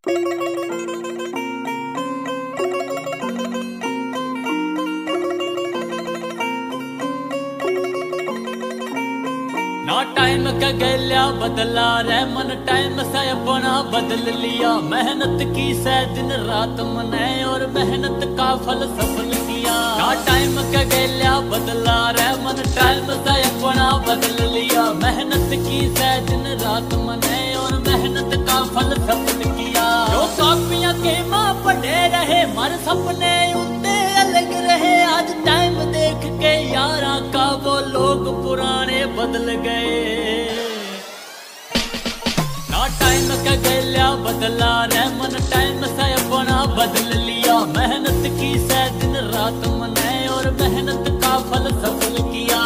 ना टाइम का गैल्या बदला रे मन टाइम से अपना बदल लिया। मेहनत की से दिन रात मने और मेहनत का फल सफल किया। ना टाइम का गैल्या बदला रे मन टाइम से अपना बदल लिया। मेहनत की से दिन रात मने और मेहनत का फल सफल किया। जो कापियां के माँ पढ़े रहे मर सपने उनते अलग रहे। आज टाइम देख के यारा का वो लोग पुराने बदल गए। ना टाइम का गैल्या बदला रे मन टाइम से अपना बदल लिया। मेहनत की से दिन रात मने और मेहनत का फल सफल किया।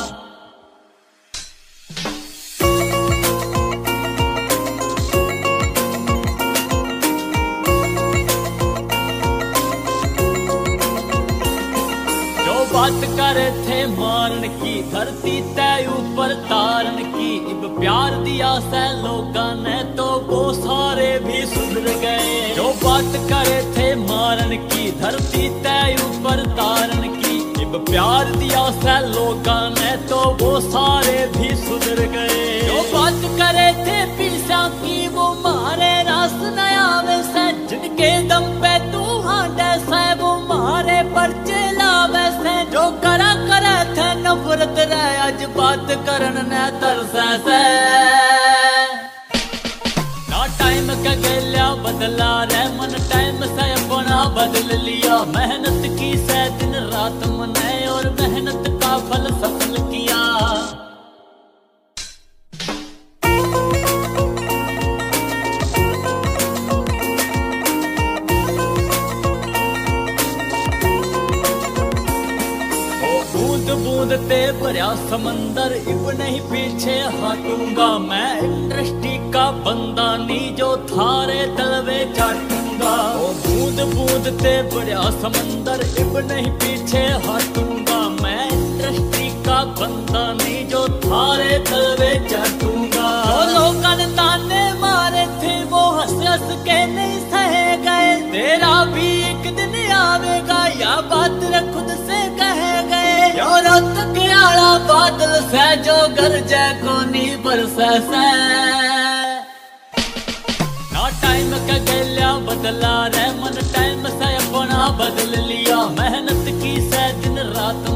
बात करे थे मारन की धरती तय ऊपर तारन की। इब प्यार दिया से लोगा ने तो वो सारे भी सुधर गए। जो बात करे थे मारन की धरती तय ऊपर तारन की। इब प्यार दिया से लोगा ने तो वो सारे भी सुधर गए। जो बात करे थे पीसा की वो मारे रास नया वैसे। जिनके दम पे तू हांडे से वो मारे परचे लावे से। जो करा करे थे नफरत रे आज बात करन ने तरसे से। ना टाइम का गैल्या बदला रे मन टाइम से अपना बदल लिया। मेहनत की से दिन रात मने और मेहनत का फल सफल किया। बूंद ते भरा समंदर इब नहीं पीछे हटूंगा। मैं इंडस्ट्री का बंदा नहीं जो थारे तलवे चाटूंगा। ओ बूंद बूंद ते भरा समंदर इब नहीं पीछे हटूंगा। मैं इंडस्ट्री का बंदा नहीं जो थारे तलवे चाटूंगा। जो लोगों ने ताने मारे थे वो हंस हंस के नहीं सहे गए। तेरा भी एक दिन आवेगा या बात खुद से कहे गए। रत के आला बादल से जो गरजे को नहीं बरसे से। ना टाइम का गैल्या बदला रे मन टाइम से अपना बदल लिया। मेहनत की से दिन रात